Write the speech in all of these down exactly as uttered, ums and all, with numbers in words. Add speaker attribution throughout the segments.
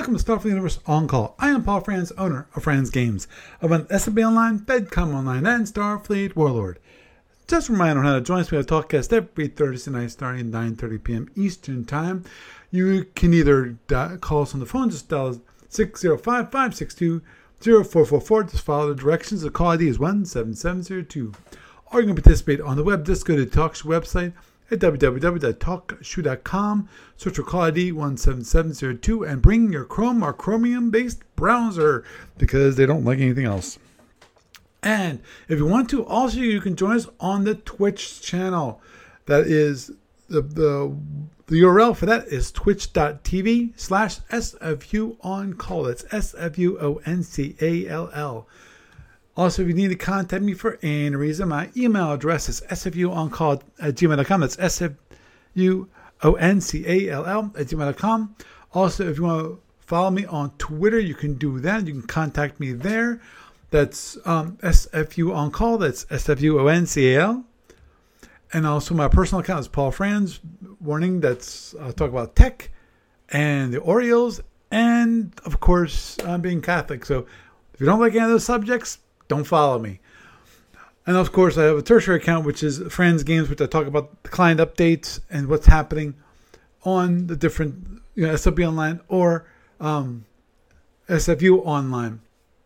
Speaker 1: Welcome to Starfleet Universe On Call. I am Paul Franz, owner of Franz Games. I run S F B Online, FedCom Online, and Starfleet Warlord. Just a reminder on how to join us. We have a TalkCast every Thursday night starting at nine thirty p.m. Eastern Time. You can either di- call us on the phone, just dial six zero five, five six two, zero four four four. Just follow the directions. The call I D is one seven seven zero two. Or you can participate on the web. Just go to the TalkShoe website at w w w dot talk shoe dot com. Search for call I D one seven seven zero two and bring your Chrome or Chromium-based browser because they don't like anything else. And if you want to, also you can join us on the Twitch channel. That is, the the, the U R L for that is twitch.tv slash SFU on call. That's S F U O N C A L L. Also, if you need to contact me for any reason, my email address is s f u on call at gmail dot com. That's S F U O N C A L L at gmail dot com. Also, if you want to follow me on Twitter, you can do that. You can contact me there. That's um, S F U on call. That's S F U O N C A L. And also, my personal account is Paul Franz. Warning, that's I'll talk about tech and the Orioles, and of course, I'm being Catholic. So, if you don't like any of those subjects, don't follow me. And of course, I have a tertiary account, which is Franz Games, which I talk about the client updates and what's happening on the different, you know, S F B Online or um, S F U Online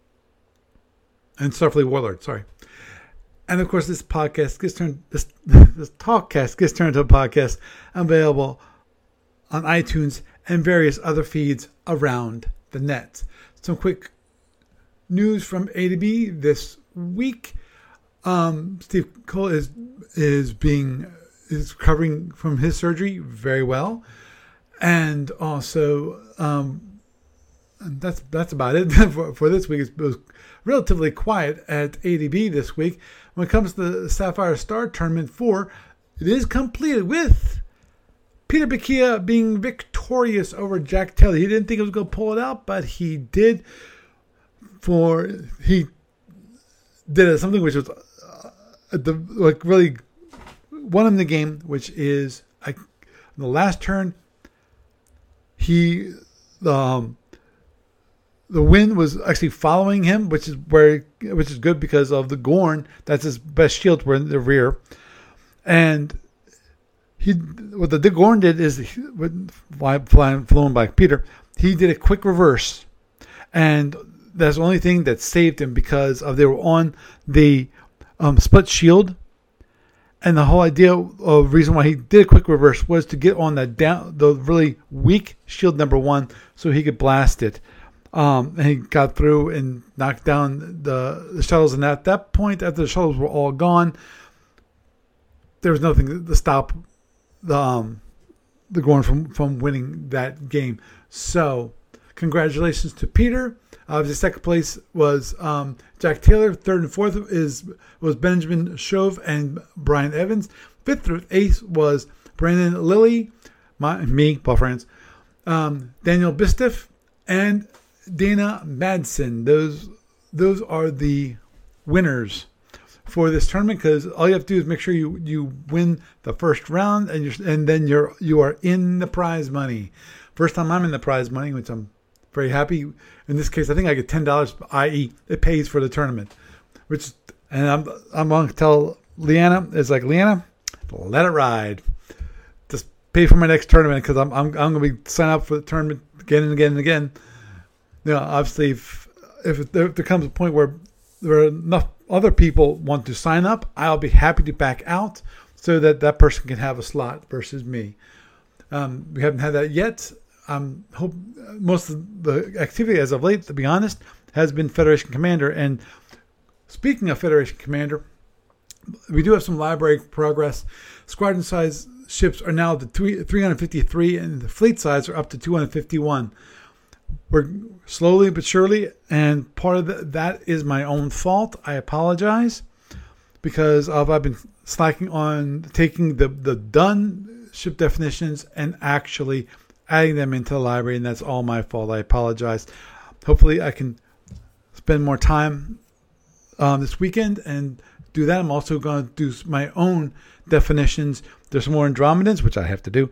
Speaker 1: and Starfleet Warlord. Sorry. And of course, this podcast gets turned, this this talkcast gets turned into a podcast available on iTunes and various other feeds around the net. Some quick news from A to B this week. Um, Steve Cole is is being is recovering from his surgery very well, and also um, and that's that's about it for, for this week. It was relatively quiet at A to B this week. When it comes to the Sapphire Star Tournament four, it is completed with Peter Bacchia being victorious over Jack Taylor. He didn't think he was going to pull it out, but he did. For he did something which was uh, the like really won him the game, which is I, the last turn. He the um, the wind was actually following him, which is where which is good because of the Gorn. That's his best shield. Were in the rear, and he what the, the Gorn did is he, flying flown by Peter. He did a quick reverse, and that's the only thing that saved him because of they were on the um, split shield, and the whole idea of reason why he did a quick reverse was to get on that down the really weak shield number one so he could blast it. Um, and he got through and knocked down the, the shuttles. And at that point, after the shuttles were all gone, there was nothing to stop the um, the Gorn from from winning that game. So, congratulations to Peter. Uh, the second place was um, Jack Taylor. Third and fourth is was Benjamin Shove and Brian Evans. Fifth through eighth was Brandon Lilly, my, me, Paul Franz, um, Daniel Bistiff, and Dana Madsen. Those those are the winners for this tournament because all you have to do is make sure you, you win the first round and you're, and then you're you are in the prize money. First time I'm in the prize money, which I'm very happy. In this case, I think I get ten dollars, that is it pays for the tournament. Which, and I'm I'm going to tell Leanna, it's like, Leanna, let it ride. Just pay for my next tournament because I'm, I'm, I'm going to be signing up for the tournament again and again and again. You know, obviously, if, if there, there comes a point where there are enough other people want to sign up, I'll be happy to back out so that that person can have a slot versus me. Um, we haven't had that yet. Um, hope most of the activity as of late, to be honest, has been Federation Commander. And speaking of Federation Commander, we do have some library progress. Squadron size ships are now to three hundred fifty-three, and the fleet size are up to two hundred fifty-one. We're slowly but surely, and part of the, that is my own fault. I apologize because of I've been slacking on taking the, the done ship definitions and actually adding them into the library, and that's all my fault. I apologize. Hopefully I can spend more time um, this weekend and do that. I'm also going to do my own definitions. There's more Andromedans, which I have to do.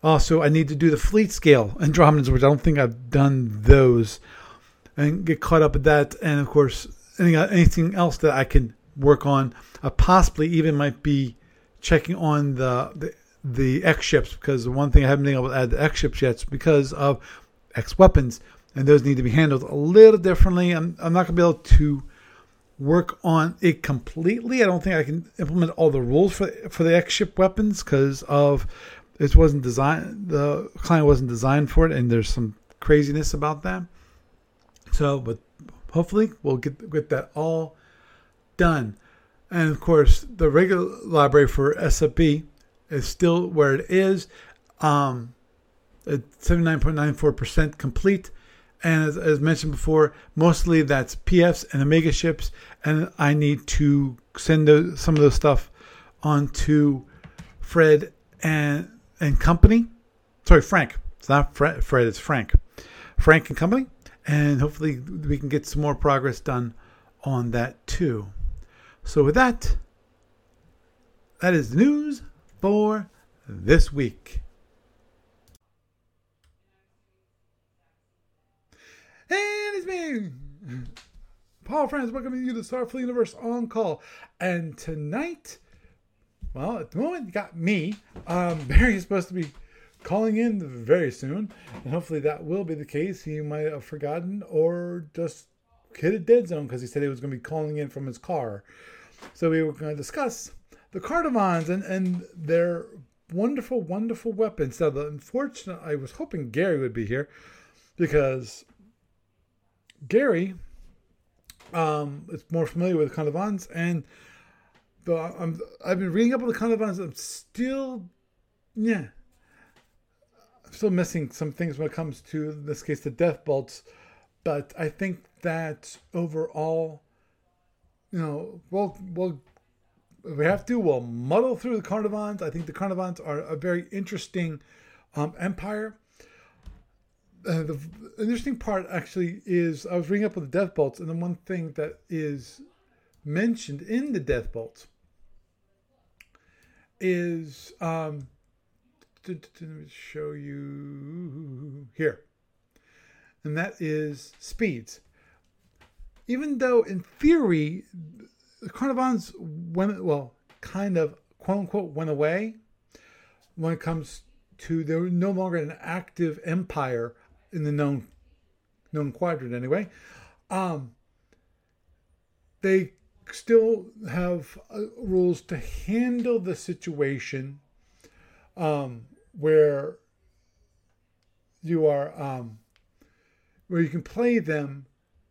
Speaker 1: Also, I need to do the fleet scale Andromedans, which I don't think I've done those, and get caught up with that. And of course, any, anything else that I can work on. I possibly even might be checking on the the, the X ships, because the one thing I haven't been able to add the X ships yet is because of X weapons, and those need to be handled a little differently. I'm I'm not going to be able to work on it completely. I don't think I can implement all the rules for for the X ship weapons because of it wasn't designed. The client wasn't designed for it, and there's some craziness about that. So, but hopefully we'll get get that all done. And of course, the regular library for S F B is still where it is. Um, it's seventy-nine point nine four percent complete. And as, as mentioned before, mostly that's P Fs and Omega ships. And I need to send those, some of those stuff on to Fred and and company. Sorry, Frank. It's not Fred, Fred, it's Frank. Frank and company. And hopefully we can get some more progress done on that too. So with that, that is the news for this week. And it's me, Paul Franz, welcoming you to Starfleet Universe On Call. And tonight, well, at the moment, you got me. Um, Barry is supposed to be calling in very soon, and hopefully that will be the case. He might have forgotten or just hit a dead zone because he said he was going to be calling in from his car. So we were going to discuss the Cardavans and, and their wonderful, wonderful weapons. Now, the unfortunate, I was hoping Gary would be here because Gary um, is more familiar with the Cardavans, and the, I'm, I've been reading up on the Cardavans. I'm still, yeah, I'm still missing some things when it comes to, in this case, the death bolts. But I think that overall, you know, we'll, we'll, if we have to, we'll muddle through the Cardavans. I think the Cardavans are a very interesting um, empire. Uh, the interesting part actually is I was reading up on the death bolts, and the one thing that is mentioned in the death bolts is um, let me show you here, and that is speeds. Even though in theory the Cardavans went, well, kind of quote unquote went away when it comes to, they're no longer an active empire in the known known quadrant anyway. Um, they still have uh, rules to handle the situation um, where you are um, where you can play them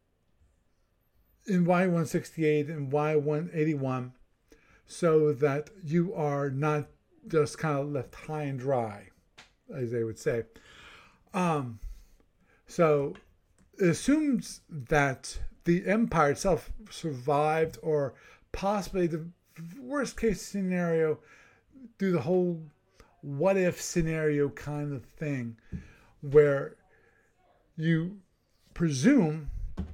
Speaker 1: in Y one sixty-eight and Y one eighty-one so that you are not just kind of left high and dry, as they would say. Um, so it assumes that the empire itself survived, or possibly the worst case scenario, do the whole what if scenario kind of thing, where you presume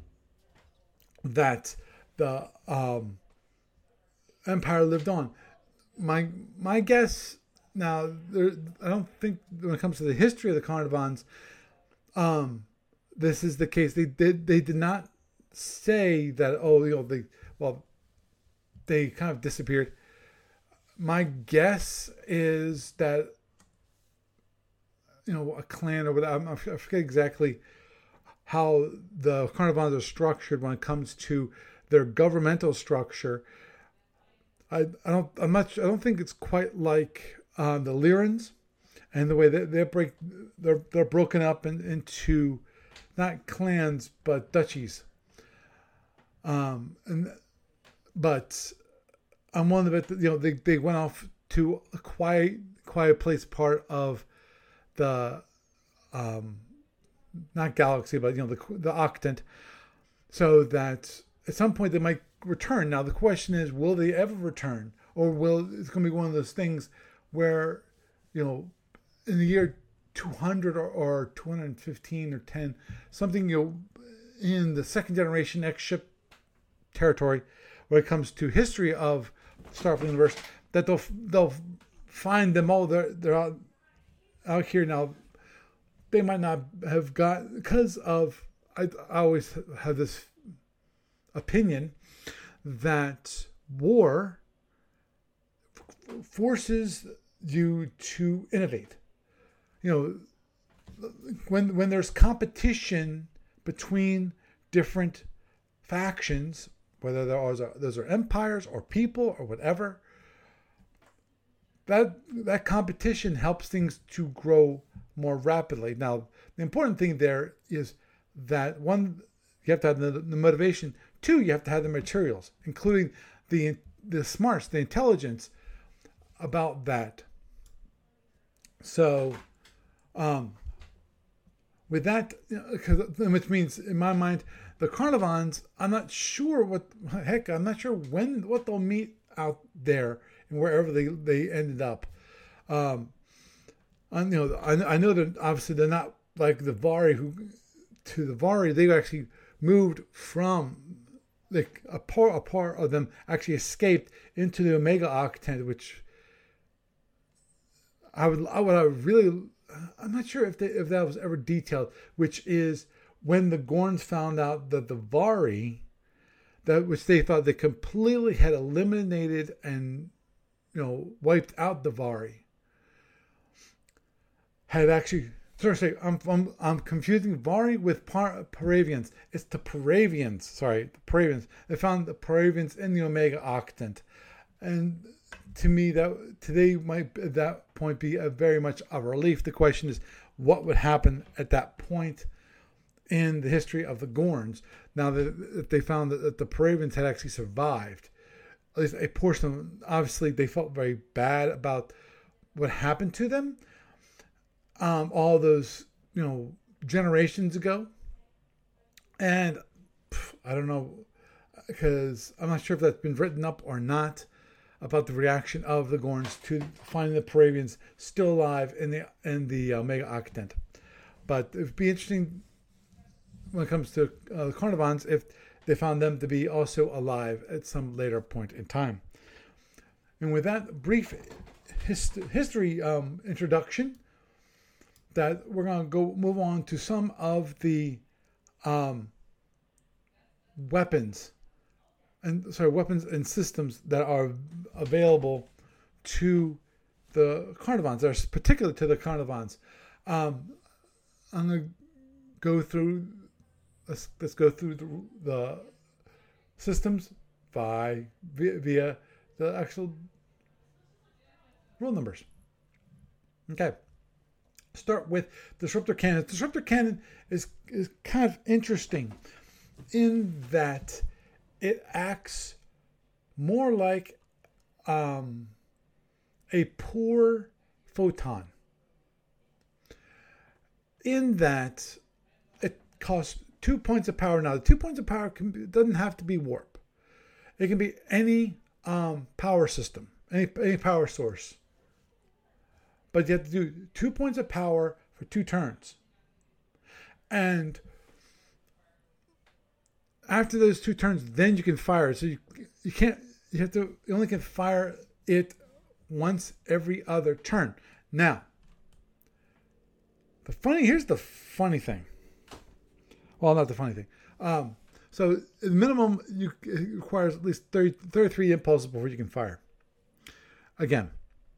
Speaker 1: that the um, empire lived on. My my guess now, there, I don't think when it comes to the history of the Cardavans, um, this is the case. They did they did not say that, oh, you know, they well they kind of disappeared. My guess is that, you know, a clan or whatever, I forget exactly how the Cardavans are structured when it comes to their governmental structure. I, I don't I'm not I don't think it's quite like uh, the Lyrans, and the way they they break they're they're broken up in, into not clans but duchies. Um and but I'm one of the, you know, they they went off to a quiet quiet place part of the um. not galaxy, but, you know, the the octant, so that at some point they might return. Now the question is, will they ever return, or will it's going to be one of those things where, you know, in the year two hundred or, or two hundred fifteen or ten, something, you know, in the second generation X ship territory, when it comes to history of Starfleet Universe, that they'll they'll find them all they're they're out out here now, they might not have got, because of, I, I always have this opinion that war f- forces you to innovate. You know, when when there's competition between different factions, whether those are those are empires or people or whatever, that that competition helps things to grow more rapidly. Now, the important thing there is that one, you have to have the, the motivation. Two, you have to have the materials, including the the smarts, the intelligence about that. So, um, with that, you know, which means in my mind, the Carnivons, I'm not sure what, heck, I'm not sure when, what they'll meet out there and wherever they, they ended up. Um, I, you know, I, I know that obviously they're not like the Vari who, to the Vari, they actually moved from, like a part, a part of them actually escaped into the Omega Octant, which I would, I would, I would really, I'm not sure if they, if that was ever detailed, which is when the Gorns found out that the Vari, that which they thought they completely had eliminated and, you know, wiped out the Vari, had actually, sorry, I'm, I'm, I'm confusing Vari with Par, Paravians. It's the Paravians, sorry, the Paravians. They found the Paravians in the Omega Octant. And to me, that today might at that point be a very much a relief. The question is, what would happen at that point in the history of the Gorns? Now that they found that the Paravians had actually survived, at least a portion of them, obviously they felt very bad about what happened to them um, all those, you know, generations ago. And pff, I don't know, because I'm not sure if that's been written up or not, about the reaction of the Gorns to finding the Paravians still alive in the in the Omega Octant. But it would be interesting when it comes to uh, the Carnivons if they found them to be also alive at some later point in time. And with that brief hist- history um, introduction, that we're going to go move on to some of the um, weapons and sorry weapons and systems that are available to the Carnivons, that are particular to the Carnivons. Um, I'm going to go through. Let's let's go through the, the systems by via, via the actual rule numbers. Okay. Start with Disruptor Cannon. Disruptor Cannon is is kind of interesting in that it acts more like um, a poor photon, in that it costs two points of power. Now, the two points of power can be, doesn't have to be warp. It can be any um, power system, any any power source. But you have to do two points of power for two turns. And after those two turns, then you can fire it. So you you can't you have to you only can fire it once every other turn. Now, the funny here's the funny thing. Well, not the funny thing. Um, so the minimum you it requires at least thirty, thirty-three impulses before you can fire. Again.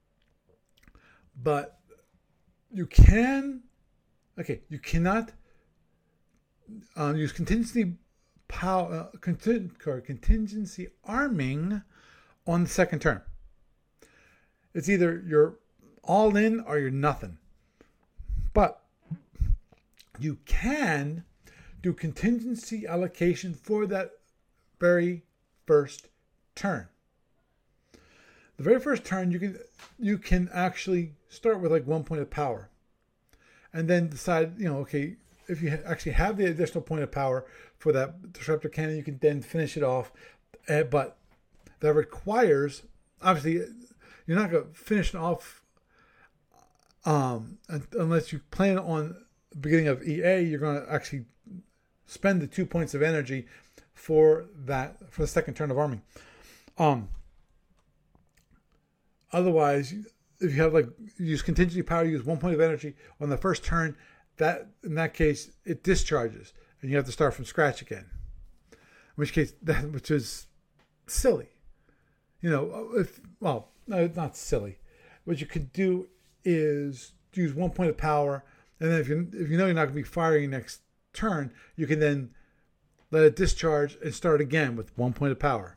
Speaker 1: But you can, okay, you cannot um, use contingency power, uh, conting, contingency arming on the second turn. It's either you're all in or you're nothing. But you can do contingency allocation for that very first turn. The very first turn, you can you can actually start with like one point of power, and then decide, you know, okay, if you actually have the additional point of power for that Disruptor Cannon, you can then finish it off. Uh, but that requires, obviously, you're not going to finish it off um, unless you plan on the beginning of E A. You're going to actually spend the two points of energy for that for the second turn of arming. Um. Otherwise, if you have like use contingency power, use one point of energy on the first turn, that in that case it discharges and you have to start from scratch again. In which case, that which is silly. You know, if well, no, it's not silly. What you could do is use one point of power, and then if you if you know you're not going to be firing next turn, you can then let it discharge and start again with one point of power.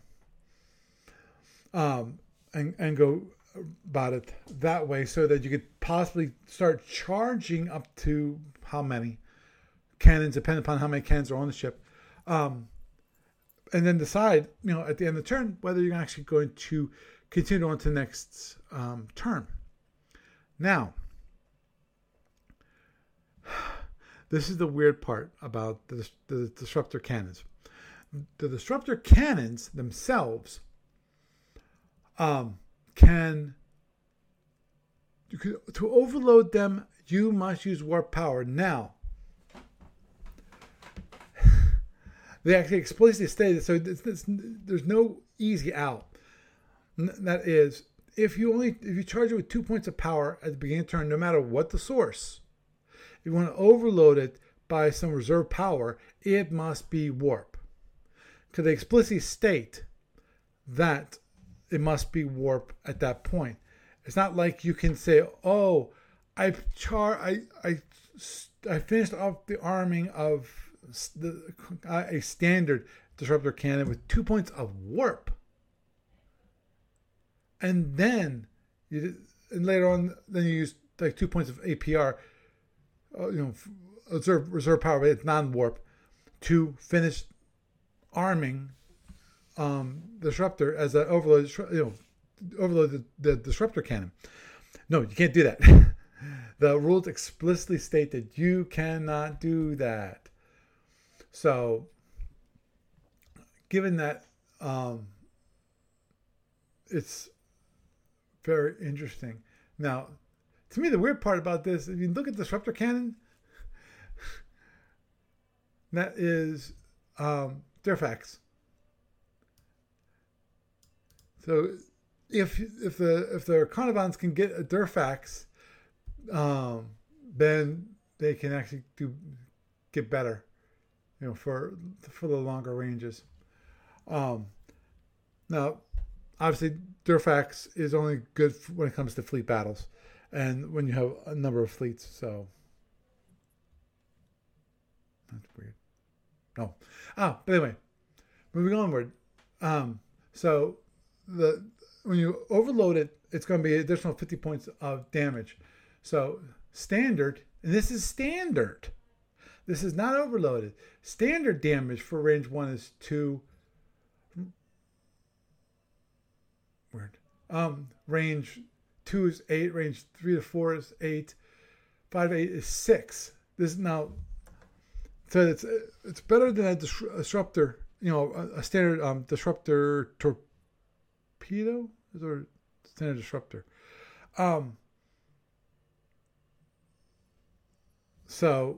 Speaker 1: Um, and and go about it that way, so that you could possibly start charging up to how many cannons, depending upon how many cannons are on the ship, um, and then decide, you know, at the end of the turn whether you're actually going to continue on to the next um, turn. Now, this is the weird part about the, the disruptor cannons. The disruptor cannons themselves um, can, you can, to overload them, you must use warp power. Now, they actually explicitly stated, so it's, it's, there's no easy out. That is, if you only if you charge it with two points of power at the beginning of the turn, no matter what the source, if you want to overload it by some reserve power, it must be warp. Because they explicitly state that it must be warp at that point. It's not like you can say, "Oh, I char I I I finished off the arming of the, a standard disruptor cannon with two points of warp." And then, you, and later on, then you use like two points of A P R, uh, you know, reserve reserve power, but it's non-warp, to finish arming um, the disruptor as an overload, you know, overload the, the disruptor cannon. No, you can't do that. The rules explicitly state that you cannot do that. So, given that, um, it's very interesting. Now, to me, the weird part about this, if you look at the disruptor cannon, that is um, Durfax. So, if if the if the Carnivons can get a Durfax, um, then they can actually do get better, you know, for for the longer ranges. Um, now, obviously, Durfax is only good when it comes to fleet battles, and when you have a number of fleets. So that's weird. No, ah, but anyway, moving onward. Um, so the when you overload it, it's going to be additional fifty points of damage. So standard, and this is standard. This is not overloaded. Standard damage for range one is two. Weird. Um, range two is eight. Range three to four is eight. Five to eight is six. This is now. So it's it's better than a disruptor. You know, a, a standard um, disruptor torpedo is or standard disruptor. Um. So.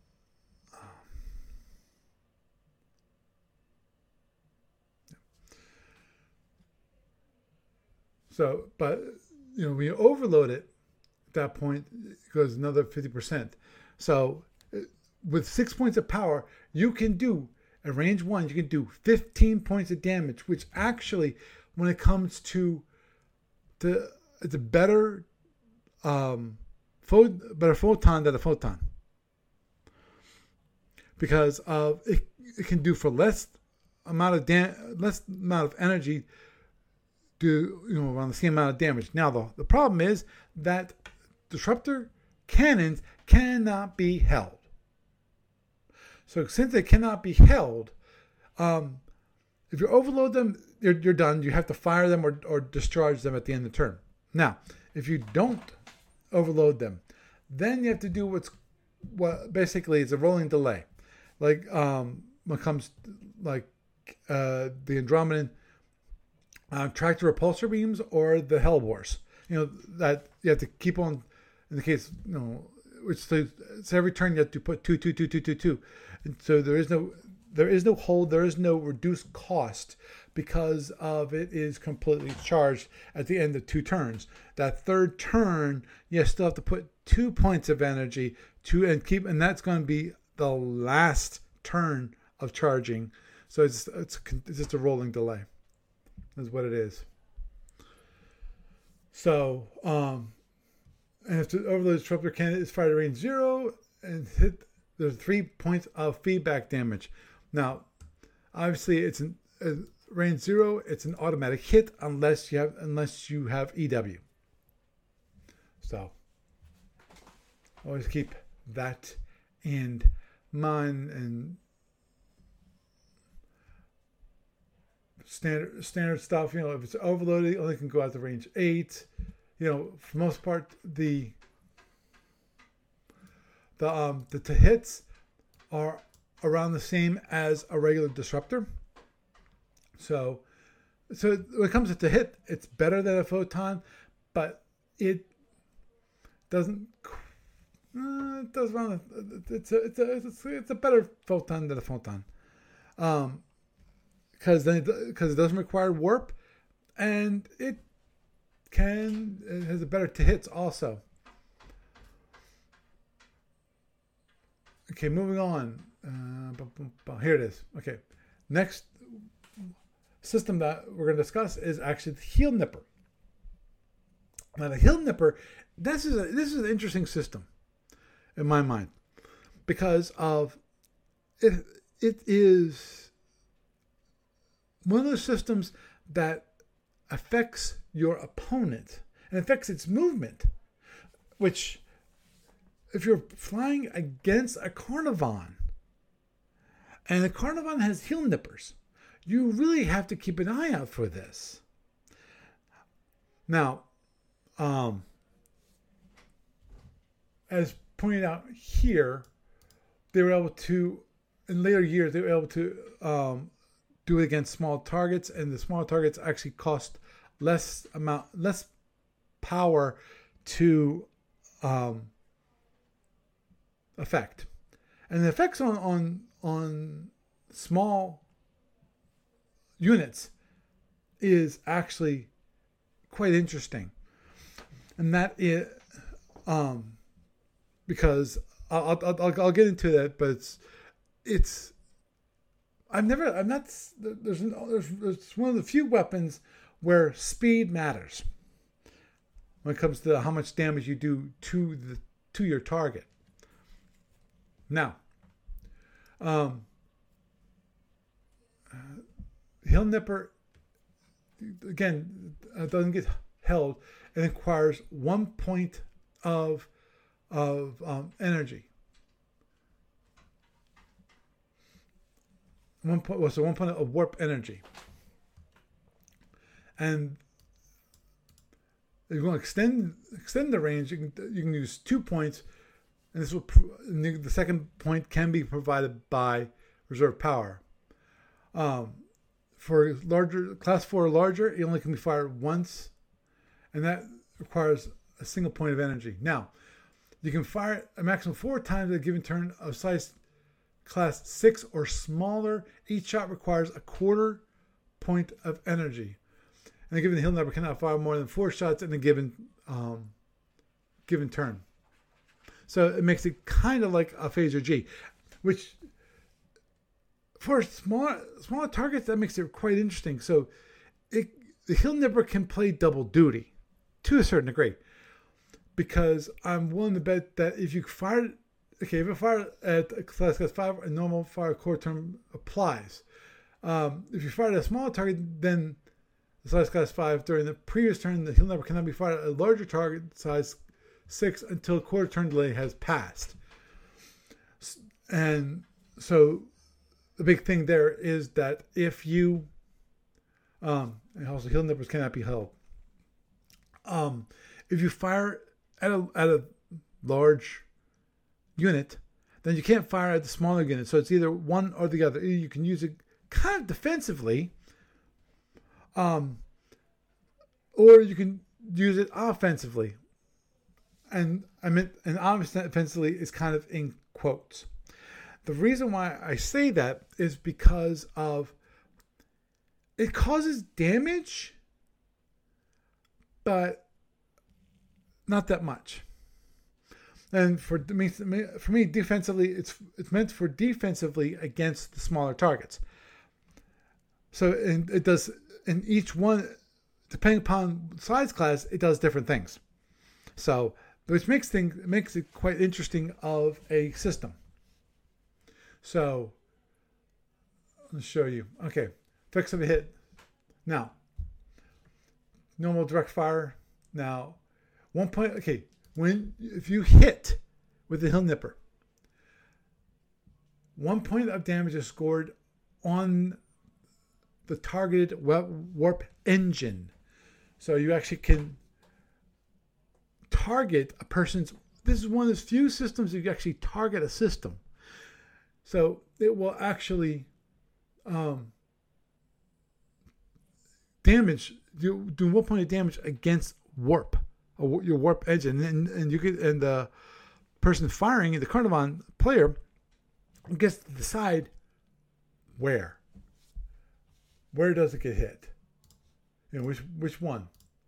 Speaker 1: So, but, you know, when you overload it, at that point, it goes another fifty percent. So, with six points of power, you can do, at range one, you can do fifteen points of damage, which actually, when it comes to, the, it's a better, um, pho- better photon than a photon. Because of, it, it can do for less amount of dam- less amount of energy, do, you know, around the same amount of damage. Now, the, the problem is that disruptor cannons cannot be held. So since they cannot be held, um, if you overload them, you're, you're done. You have to fire them or, or discharge them at the end of the turn. Now, if you don't overload them, then you have to do what's what basically is a rolling delay. Like um, when it comes to, like uh, the Andromedan Uh, tractor repulsor beams or the Hellbores, you know, that you have to keep on, in the case, you know, which so, so every turn you have to put two, two, two, two, two, two. And so there is no, there is no hold, there is no reduced cost because of it is completely charged at the end of two turns. That third turn, you still have to put two points of energy to and keep, and that's going to be the last turn of charging. So it's it's, it's just a rolling delay. Is what it is. So, um, and if the overload disruptor candidate is fired at range zero and hit, there's three points of feedback damage. Now, obviously, it's an uh, range zero. It's an automatic hit unless you have unless you have E W. So, always keep that in mind. And standard standard stuff, you know, if it's overloaded, it only can go out to range eight. You know, for the most part, the the um the, the hits are around the same as a regular disruptor. So, so when it comes to the hit, it's better than a photon, but it doesn't. Uh, it does run. It's a, it's a it's a it's a better photon than a photon, um, because then because it, it doesn't require warp, and it can it has a better to hits also. Okay, moving on. Uh, here it is. Okay, next system that we're going to discuss is actually the heel nipper. Now, the heel nipper, this is a, this is an interesting system in my mind because of it. It is one of those systems that affects your opponent and affects its movement, which if you're flying against a Carnivon and the Carnivon has heel nippers, you really have to keep an eye out for this. Now, um, as pointed out here, they were able to, in later years, they were able to um, do it against small targets, and the small targets actually cost less amount, less power to um, affect. And the effects on on on small units is actually quite interesting, and that is um, because I'll, I'll I'll I'll get into that, but it's it's I've never I'm not there's there's it's one of the few weapons where speed matters when it comes to how much damage you do to the to your target. Now, um, uh, heel nipper again uh, doesn't get held and requires one point of of um, energy. One point was well, so one point of warp energy, and if you want to extend extend the range, you can you can use two points. And this will the second point can be provided by reserve power. Um, for larger class four or larger, it only can be fired once, and that requires a single point of energy. Now, you can fire it a maximum four times a given turn of size class six or smaller. Each shot requires a quarter point of energy, and a given heel nipper cannot fire more than four shots in a given um, given turn. So it makes it kind of like a Phaser G, which for smaller smaller targets, that makes it quite interesting. So it, the heel nipper can play double duty to a certain degree, because I'm willing to bet that if you fire, okay, if you fire at a class class five, a normal fire core term applies. Um, if you fire at a smaller target, then the size class five during the previous turn, the heel nipper cannot be fired at a larger target size six until a quarter turn delay has passed. And so the big thing there is that if you um and also heel nippers cannot be held. Um if you fire at a at a large unit, then you can't fire at the smaller unit. So it's either one or the other. Either you can use it kind of defensively, um, or you can use it offensively. And I meant, and obviously offensively is kind of in quotes. The reason why I say that is because of it causes damage, but not that much. And for me, for me, defensively, it's it's meant for defensively against the smaller targets. So and it does in each one, depending upon size class, it does different things. So which makes things makes it quite interesting of a system. So I'll show you. Okay, effects of a hit. Now, normal direct fire. Now, one point. Okay, when if you hit with the Hill Nipper, one point of damage is scored on the targeted warp engine. So you actually can target a person's. This is one of the few systems you can actually target a system. So it will actually um, damage, do, do one point of damage against warp, or your warp engine, and and you could and the person firing, the Carnivon player, gets to decide where. Where does it get hit? You know, which which one?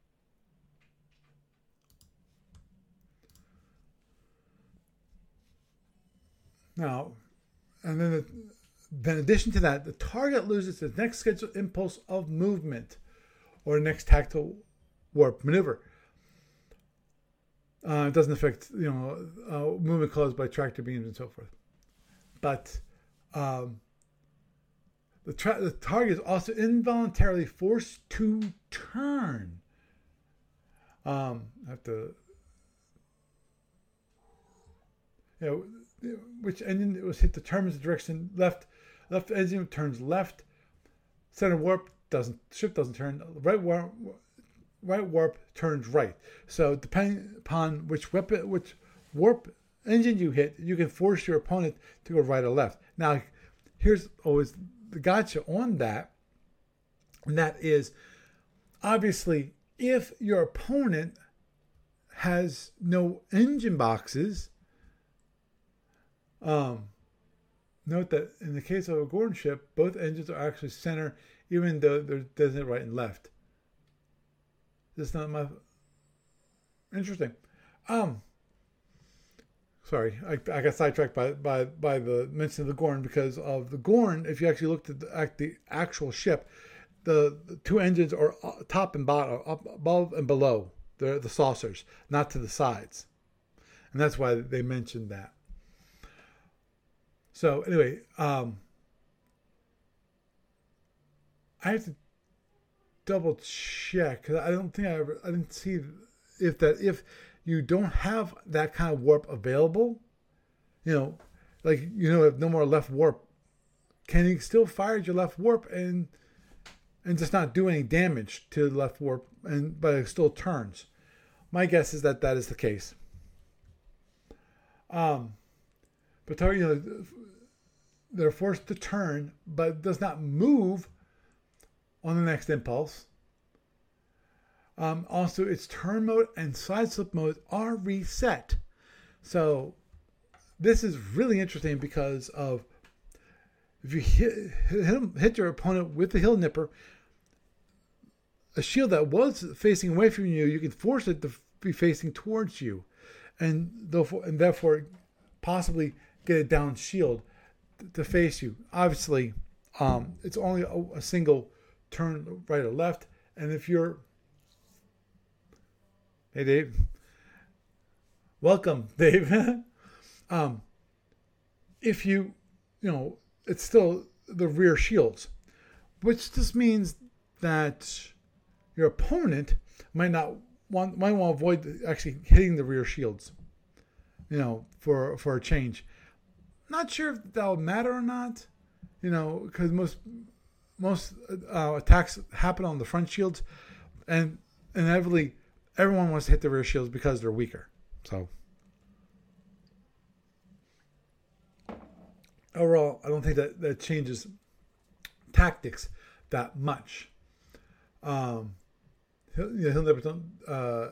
Speaker 1: Now, and then, the, then in addition to that, the target loses its next scheduled impulse of movement or next tactile warp maneuver. Uh, it doesn't affect, you know, uh, movement caused by tractor beams and so forth. But um, the, tra- the target is also involuntarily forced to turn. Um, I have to, you know, which engine it was hit determines the direction. Left, left engine turns left. Center warp doesn't. Shift doesn't turn. Right warp, right warp turns right. So depending upon which weapon, which warp engine you hit, you can force your opponent to go right or left. Now, here's always the gotcha on that, and that is obviously if your opponent has no engine boxes. Um, note that in the case of a Gordon ship, both engines are actually center, even though they're designated right and left. That's not my interesting. Um, sorry, I, I got sidetracked by, by by the mention of the Gorn because of the Gorn. If you actually looked at the, at the actual ship, the, the two engines are top and bottom, up above and below. They're the saucers, not to the sides, and that's why they mentioned that. So anyway, um, I have to double check because I don't think I ever I didn't see if that if you don't have that kind of warp available, you know, like you know, if no more left warp, can you still fire your left warp and and just not do any damage to the left warp and but it still turns? My guess is that that is the case. Um, but you know. They're forced to turn, but does not move on the next impulse. Um, also, its turn mode and side slip mode are reset. So this is really interesting because of if you hit, hit, hit your opponent with the Hill Nipper, a shield that was facing away from you, you can force it to be facing towards you, and therefore, and therefore possibly get a down shield to face you. Obviously, um, it's only a, a single turn right or left. And if you're, hey Dave, welcome Dave. um, if you, you know, it's still the rear shields, which just means that your opponent might not want, might want to avoid actually hitting the rear shields, you know, for for a change. Not sure if that will matter or not, you know, because most most uh, attacks happen on the front shields, and inevitably everyone wants to hit the rear shields because they're weaker. So overall, I don't think that that changes tactics that much. Um, he'll, you know, he'll never uh,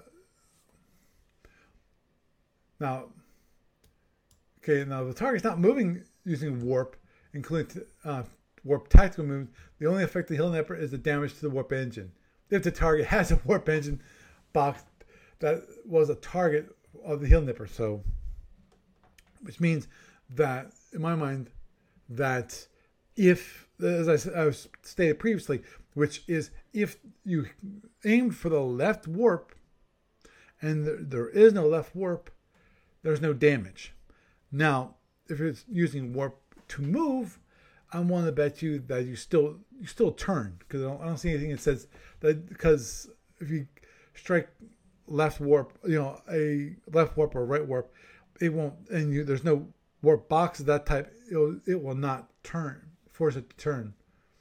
Speaker 1: now. Okay, now the target's not moving using warp, including uh, warp tactical movement, the only effect of the Hill Nipper is the damage to the warp engine. If the target has a warp engine box that was a target of the Hill Nipper, so which means that in my mind that if, as I, I stated previously, which is if you aim for the left warp and there, there is no left warp, there's no damage. Now, if it's using warp to move, I'm willing to bet you that you still you still turn, because I don't, I don't see anything that says that, because if you strike left warp, you know, a left warp or right warp, it won't, and you, there's no warp box of that type, it'll, it will not turn, force it to turn.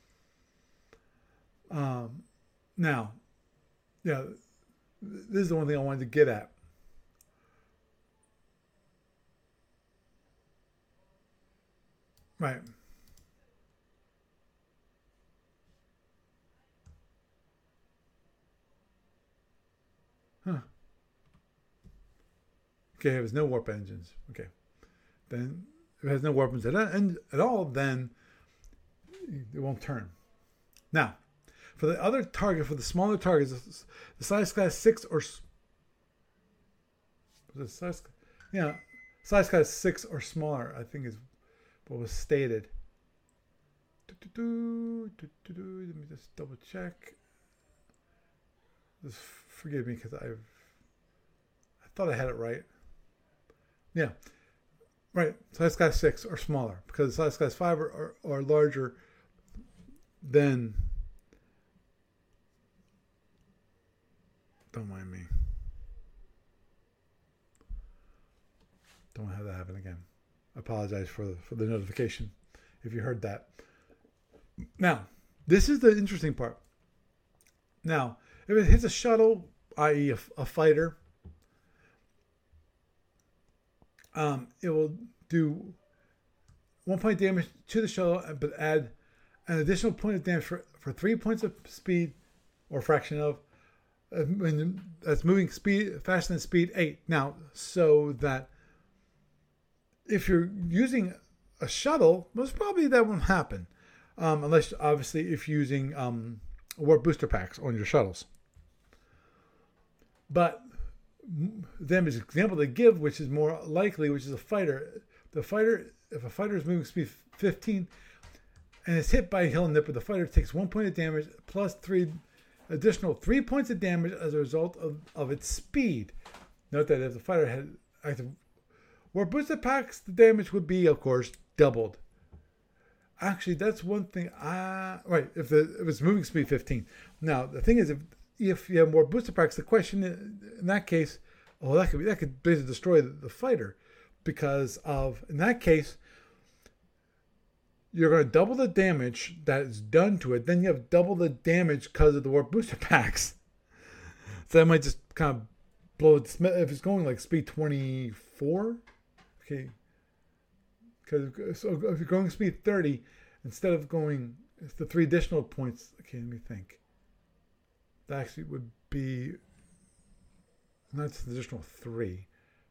Speaker 1: Um, now, yeah, this is the one thing I wanted to get at. Right. Huh. Okay, it has no warp engines. Okay. Then if it has no warp engines at, at all, then it won't turn. Now, for the other target, for the smaller targets, the size class six or the size, yeah, size class six or smaller, I think is what was stated. Let me just double check. Just forgive me because I've I thought I had it right. Yeah, right. Size class six or smaller, because size class five or, or, or larger, then don't mind me. Don't have that happen again. I apologize for the, for the notification if you heard that. Now, this is the interesting part. Now, if it hits a shuttle, that is a, a fighter, um, it will do one point damage to the shuttle, but add an additional point of damage for, for three points of speed, or fraction of, uh, when that's moving speed faster than speed eight. Now, so that if you're using a shuttle, most probably that won't happen. Um, unless, obviously, if you're using um, warp booster packs on your shuttles. But then there's an example they give, which is more likely, which is a fighter. The fighter, if a fighter is moving speed fifteen and is hit by a Hill Nipper, the fighter takes one point of damage plus three additional three points of damage as a result of, of its speed. Note that if the fighter had active warp booster packs, the damage would be, of course, doubled. Actually, that's one thing. I, right, if the if it's moving speed fifteen. Now, the thing is, if if you have more booster packs, the question in that case, oh, that could be, that could basically destroy the, the fighter, because of, in that case, you're going to double the damage that is done to it. Then you have double the damage because of the warp booster packs. So that might just kind of blow it. If it's going like speed twenty-four, okay. Because so if you're going speed thirty, instead of going the three additional points, okay, let me think. That actually would be, that's an additional three.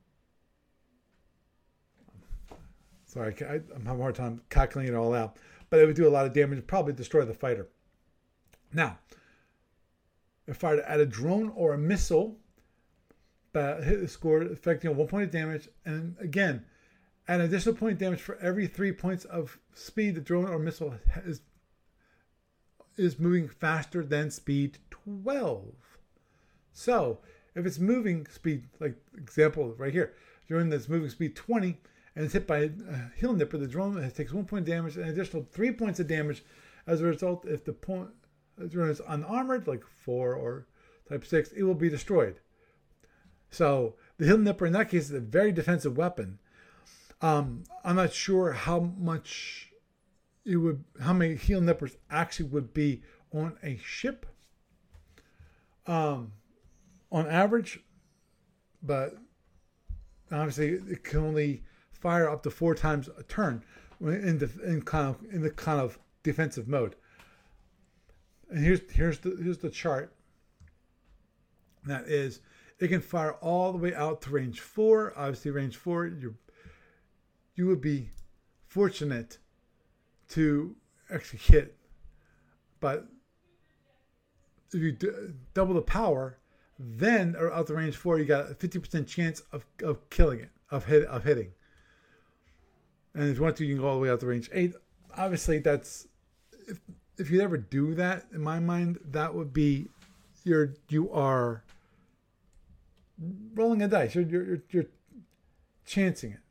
Speaker 1: Sorry, I, I'm having a hard time calculating it all out. But it would do a lot of damage, probably destroy the fighter. Now, if I add a drone or a missile, that hit the score, affecting one point of damage, and again, an additional point of damage for every three points of speed the drone or missile is, is moving faster than speed twelve. So, if it's moving speed, like example right here, drone that's moving speed twenty and it's hit by a Hill Nipper, the drone takes one point of damage and an additional three points of damage as a result. If the point the drone is unarmored, like four or type six, it will be destroyed. So, the Hill Nipper in that case is a very defensive weapon. Um, I'm not sure how much it would, how many Hill Nippers actually would be on a ship, um, on average, but obviously it can only fire up to four times a turn in the in kind of in the kind of defensive mode. And here's here's the here's the chart. That is, it can fire all the way out to range four. Obviously, range four, you're you would be fortunate to actually hit. But if you do double the power, then or out the range four, you got a fifty percent chance of, of killing it, of hit of hitting. And if you want to, you can go all the way out the range eight. Obviously, that's if if you ever do that, in my mind, that would be you're you are rolling a dice. You're you're you're chancing it.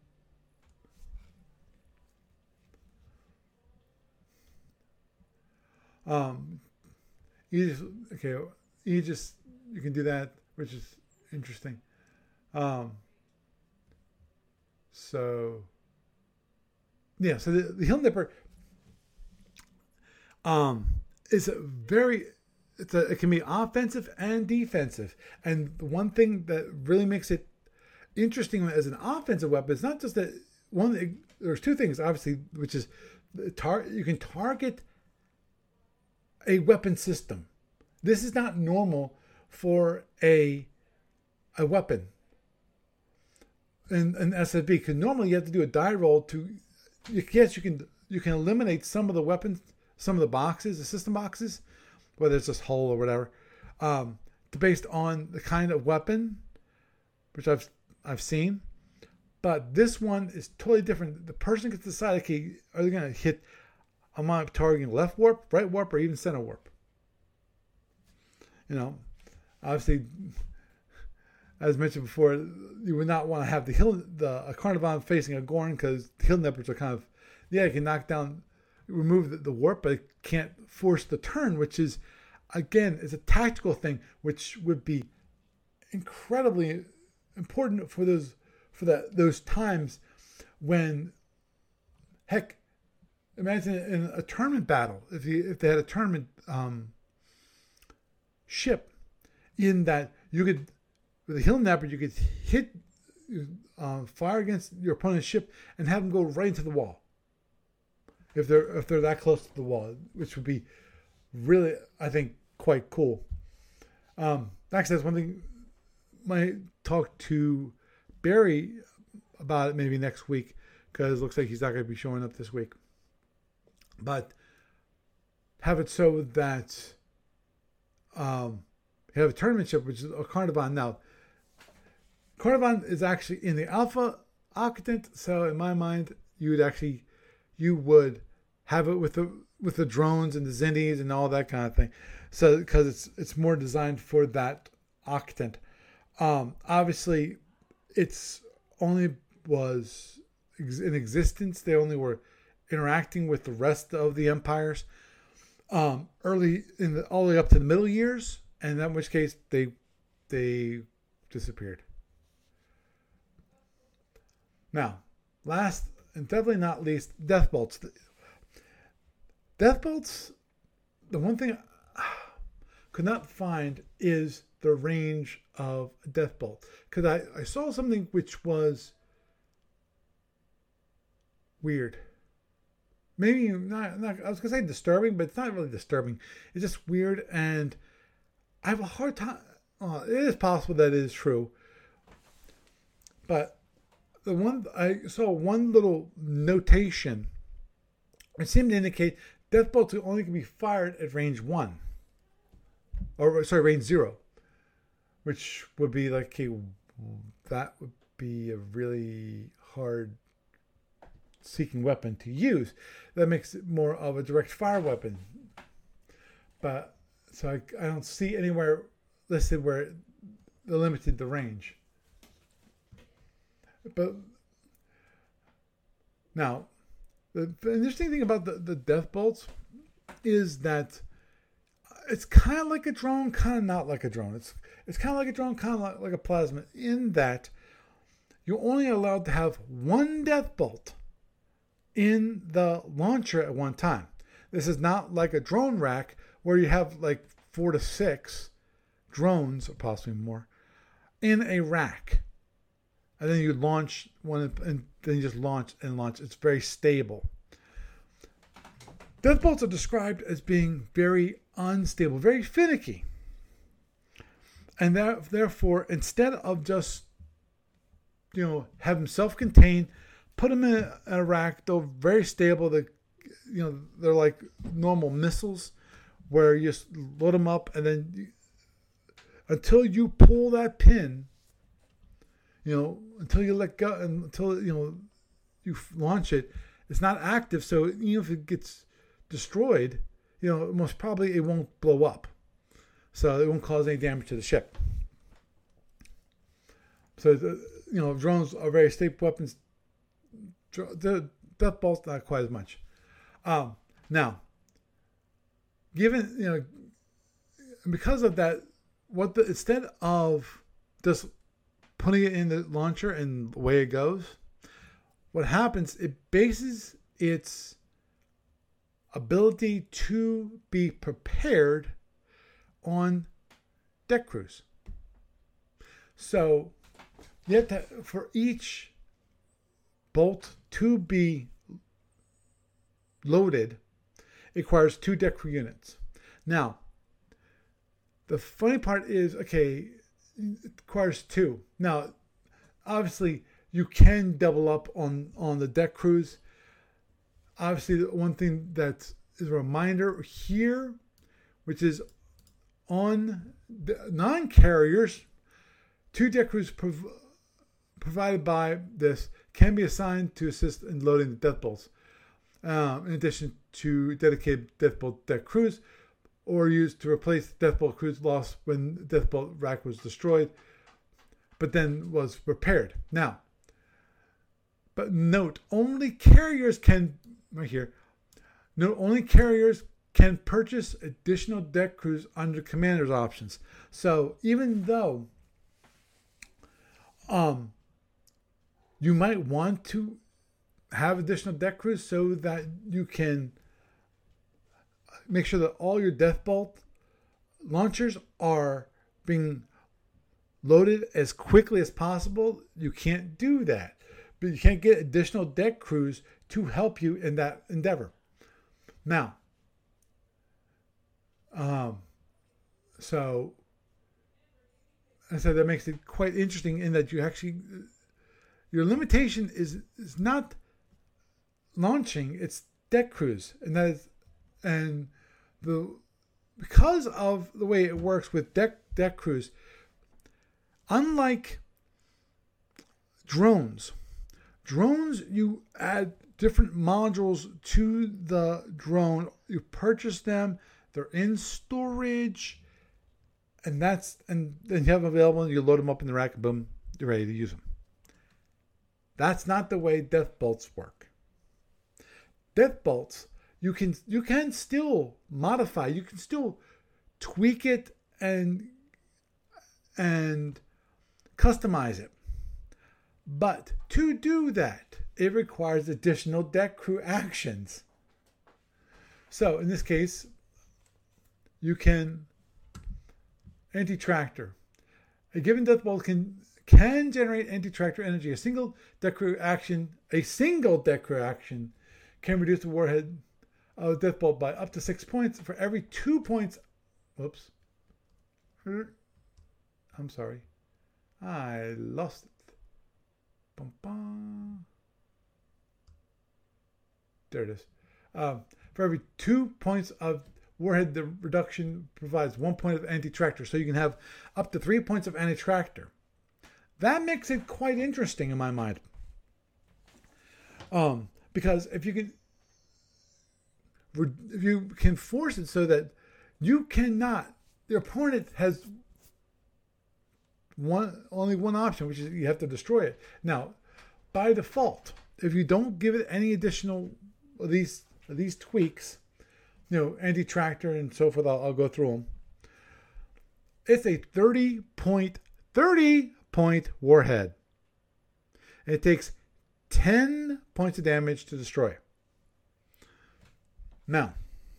Speaker 1: Um, you just okay. You just you can do that, which is interesting. Um, so yeah, so the, the Hill Nipper um, is a very it's a it can be offensive and defensive, and the one thing that really makes it interesting as an offensive weapon is not just that one. There's two things obviously, which is tar- you can target a weapon system. This is not normal for a a weapon in an S F B, because normally you have to do a die roll to. Yes, you can you can eliminate some of the weapons, some of the boxes, the system boxes, whether it's just hull or whatever, um, based on the kind of weapon, which I've I've seen. But this one is totally different. The person gets to decide, okay, are they going to hit? Am I targeting left warp, right warp, or even center warp? You know, obviously, as mentioned before, you would not want to have the hill, the a Carnivon facing a Gorn, because the hill nippers are kind of, yeah, it can knock down, remove the, the warp, but it can't force the turn, which is, again, is a tactical thing, which would be incredibly important for those for that those times when, heck, imagine in a tournament battle, if you if they had a tournament um, ship, in that you could, with a Hill Napper, you could hit, uh, fire against your opponent's ship and have them go right into the wall. If they're if they're that close to the wall, which would be really, I think, quite cool. Um, actually, that's one thing. Might talk to Barry about it maybe next week, because it looks like he's not going to be showing up this week. But have it so that um, you have a tournament ship, which is a Carnivon. Now, Carnivon is actually in the Alpha Octant, so in my mind, you would actually you would have it with the with the drones and the Zindies and all that kind of thing. So because it's it's more designed for that Octant. Um, obviously, it's only was ex- in existence. They only were interacting with the rest of the empires um, early in the all the way up to the middle years, and in which case they they disappeared. Now, last and definitely not least, death bolts. Death bolts. The one thing I could not find is the range of a death bolt, because I, I saw something which was weird. Maybe not, not. I was gonna say disturbing, but it's not really disturbing. It's just weird, and I have a hard time. Uh, it is possible that it is true, but the one I saw one little notation. It seemed to indicate death bolts only can be fired at range one, or sorry, range zero, which would be like, okay, that would be a really hard seeking weapon to use. That makes it more of a direct fire weapon. But so I, I don't see anywhere listed where they limited the range. But now, the, the interesting thing about the, the death bolts is that it's kind of like a drone, kind of not like a drone. It's it's kind of like a drone, kind of like, like a plasma, in that you're only allowed to have one death bolt in the launcher at one time. This is not like a drone rack where you have like four to six drones, or possibly more, in a rack. And then you launch one, and then you just launch and launch. It's very stable. Death bolts are described as being very unstable, very finicky. And that, therefore, instead of just, you know, have them self-contained, put them in a, a rack. They're very stable. They, you know, they're like normal missiles, where you just load them up, and then you, until you pull that pin, you know, until you let go, until you know you launch it, it's not active. So even if it gets destroyed, you know, most probably it won't blow up, so it won't cause any damage to the ship. So the, you know, drones are very stable weapons. The death bolts not quite as much. Um, now, given you know, because of that, what the instead of just putting it in the launcher and away it goes, what happens? It bases its ability to be prepared on deck crews. So you have to, for each bolt to be loaded, it requires two deck crew units. Now, the funny part is, okay, it requires two. Now, obviously, you can double up on, on the deck crews. Obviously, the one thing that is a reminder here, which is on the non-carriers, two deck crews prov- provided by this can be assigned to assist in loading the death bolts, um, in addition to dedicated death bolt deck crews, or used to replace death bolt crews lost when the death bolt rack was destroyed, but then was repaired. Now, but note, only carriers can, right here, note, only carriers can purchase additional deck crews under commander's options. So even though um, you might want to have additional deck crews so that you can make sure that all your death bolt launchers are being loaded as quickly as possible, you can't do that. But you can't get additional deck crews to help you in that endeavor. Now, um, so I said that makes it quite interesting in that you actually, your limitation is is not launching, it's deck crews, and that is, and the because of the way it works with deck deck crews, unlike drones, drones you add different modules to the drone, you purchase them, they're in storage, and that's and then you have them available, and you load them up in the rack, and boom, you're ready to use them. That's not the way death bolts work. Death bolts, you can you can still modify, you can still tweak it and and customize it. But to do that, it requires additional deck crew actions. So in this case, you can anti-tractor. A given death bolt can can generate anti-tractor energy. A single deck crew action, a single deck crew action can reduce the warhead of death bolt by up to six points. For every two points, whoops, I'm sorry, I lost it. Bum, bum. There it is. Um, for every two points of warhead, the reduction provides one point of anti-tractor. So you can have up to three points of anti-tractor. That makes it quite interesting in my mind. Um, because if you can, if you can force it so that you cannot, your opponent has one only one option, which is you have to destroy it. Now, by default, if you don't give it any additional of these of these tweaks, you know, anti-tractor and so forth, I'll, I'll go through them. It's a thirty point thirty point warhead. It takes ten points of damage to destroy. Now,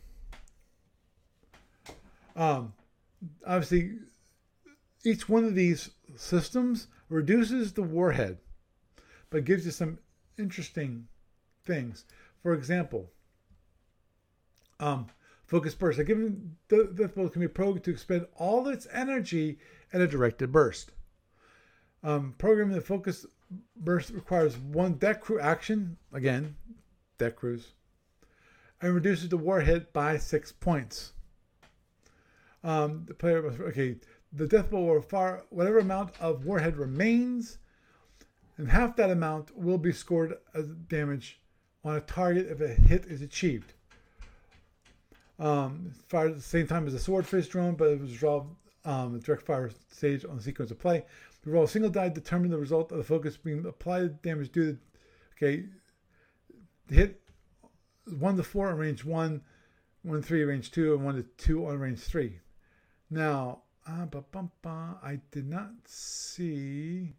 Speaker 1: um, obviously, each one of these systems reduces the warhead, but gives you some interesting things. For example, um, focus burst. A given death bolt can be programmed to expend all its energy at a directed burst. Um, programming the focus burst requires one deck crew action, again, deck crews, and reduces the warhead by six points. Um, the player must, okay, the death bolt will fire whatever amount of warhead remains, and half that amount will be scored as damage on a target if a hit is achieved. Um, fired at the same time as a swordfish drone, but it was resolved um, a direct fire stage on the sequence of play. The roll a single die to determine the result of the focus beam. Applied damage due to, okay, the hit one to four on range one, one to three on range two, and one to two on range three. Now, uh, ba, ba, ba, I did not see.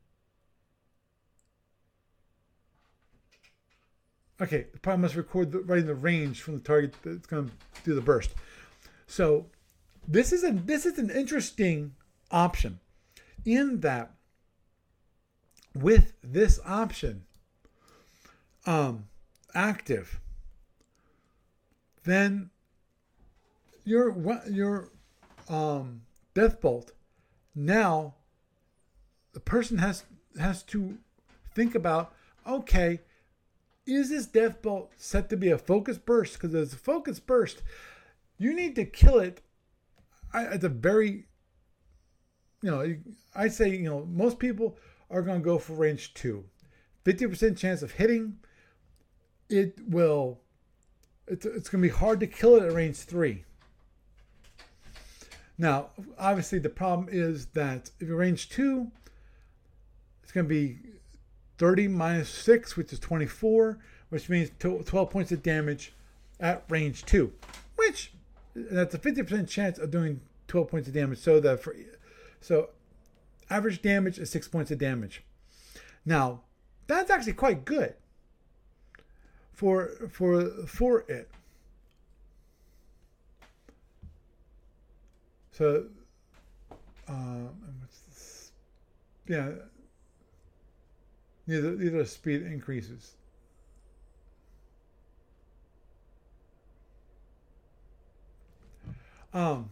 Speaker 1: Okay, the pilot must record the, right in the range from the target that's going to do the burst. So this is a this is an interesting option, in that with this option um, active, then your your um, death bolt, now the person has has to think about, okay, is this death bolt set to be a focus burst? Because as a focus burst, you need to kill it at a very, you know, I say, you know, most people are going to go for range two. fifty percent chance of hitting. It will, it's, it's going to be hard to kill it at range three. Now, obviously the problem is that if you're range two, it's going to be thirty minus six, which is twenty-four, which means twelve points of damage at range two, which that's a fifty percent chance of doing twelve points of damage. So that for, so average damage is six points of damage. Now, that's actually quite good for for for it. So, um, what's this? Yeah. Neither, neither speed increases. Um,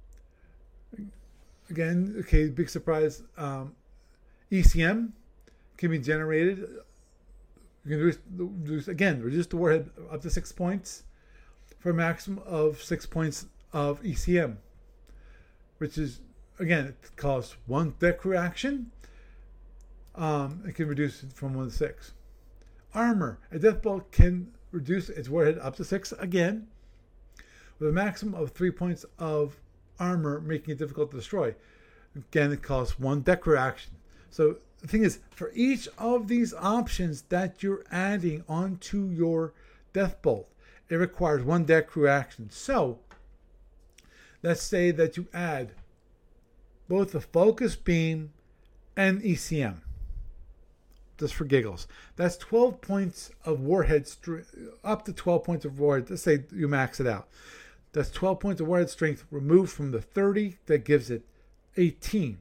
Speaker 1: again, okay, big surprise. Um, E C M can be generated. You can reduce, reduce again, reduce the warhead up to six points for a maximum of six points of E C M, which is, again, it costs one deck crew action. Um, it can reduce it from one to six. Armor. A death bolt can reduce its warhead up to six again, with a maximum of three points of armor, making it difficult to destroy. Again, it costs one deck crew action. So the thing is, for each of these options that you're adding onto your death bolt, it requires one deck crew action. So let's say that you add both the focus beam and E C M. Just for giggles. That's twelve points of warhead strength, up to twelve points of warhead. Let's say you max it out. That's twelve points of warhead strength removed from the thirty that gives it eighteen.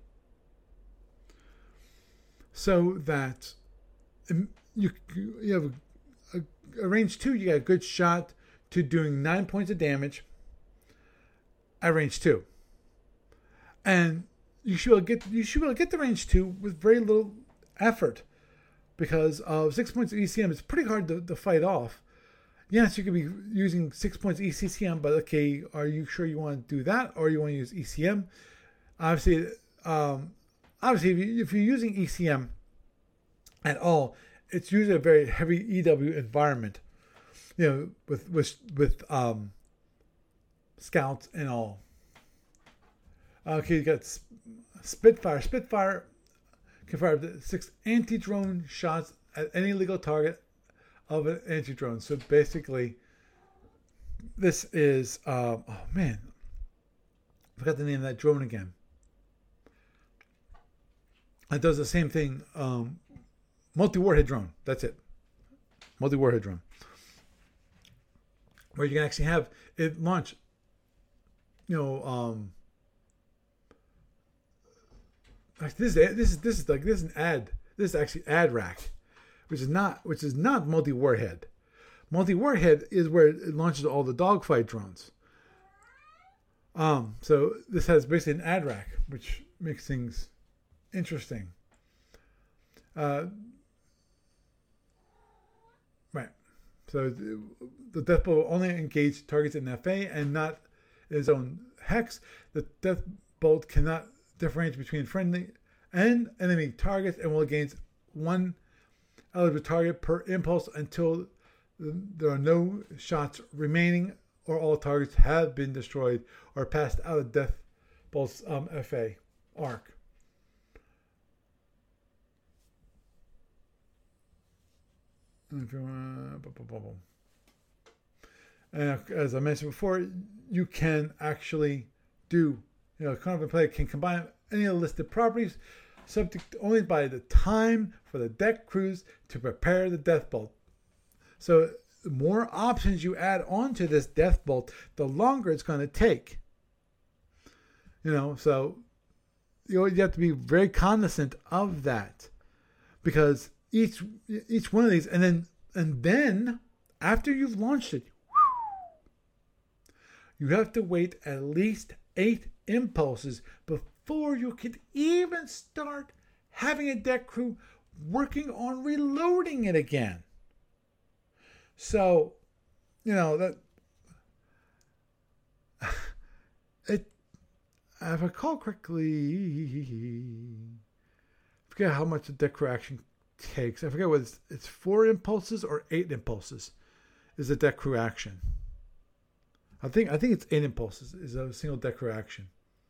Speaker 1: So that you, you have a, a, a range two, you got a good shot to doing nine points of damage at range two. And you should be able to get, you should be able to get the range two with very little effort. Because of six points of E C M, it's pretty hard to, to fight off. Yes, you could be using six points of E C M, but okay, are you sure you want to do that, or you want to use E C M? Obviously, um, obviously, if, you, if you're using E C M at all, it's usually a very heavy E W environment. You know, with with with um, scouts and all. Okay, you got Spitfire. Spitfire can fire up to six anti-drone shots at any legal target of an anti-drone. So basically, this is, uh, oh man, I forgot the name of that drone again. It does the same thing, um, multi-warhead drone. That's it. Multi-warhead drone. Where you can actually have it launch, you know, um, This is this is this is like this is an ad. This is actually ad rack, which is not which is not multi warhead. Multi warhead is where it launches all the dogfight drones. Um, so this has basically an ad rack, which makes things interesting. Uh, So the death bolt will only engage targets in F A and not its own hex. The death bolt cannot differentiate between friendly and enemy targets and will engage one eligible target per impulse until there are no shots remaining or all targets have been destroyed or passed out of death bolt's um, F A arc. If you want, and as I mentioned before, you can actually do, you know, Carnival player can combine any of the listed properties, subject only by the time for the deck crews to prepare the death bolt. So the more options you add onto this death bolt, the longer it's going to take. You know, so you know, you have to be very cognizant of that, because each each one of these, and then and then after you've launched it, you have to wait at least eight impulses before you can even start having a deck crew working on reloading it again. So, you know, that it, if I recall correctly, I forget how much the deck crew action takes. I forget what it's, it's four impulses or eight impulses is a deck crew action. I think I think it's eight impulses is a single deck crew action.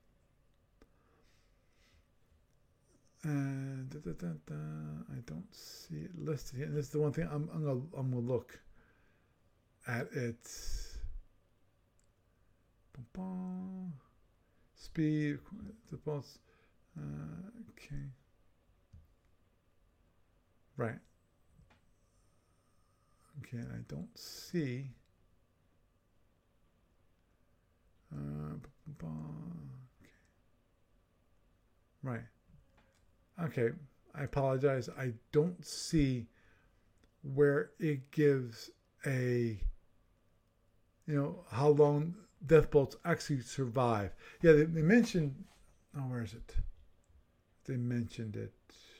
Speaker 1: And da, da, da, da, I don't see it listed here. And this is the one thing I'm I'm gonna, I'm gonna look at it. Speed, the pulse. Uh, okay. Right. Okay, I don't see. Uh, okay. Right. Okay. I apologize. I don't see where it gives a, you know, how long death bolts actually survive. Yeah, they, they mentioned. Oh, where is it? They mentioned it.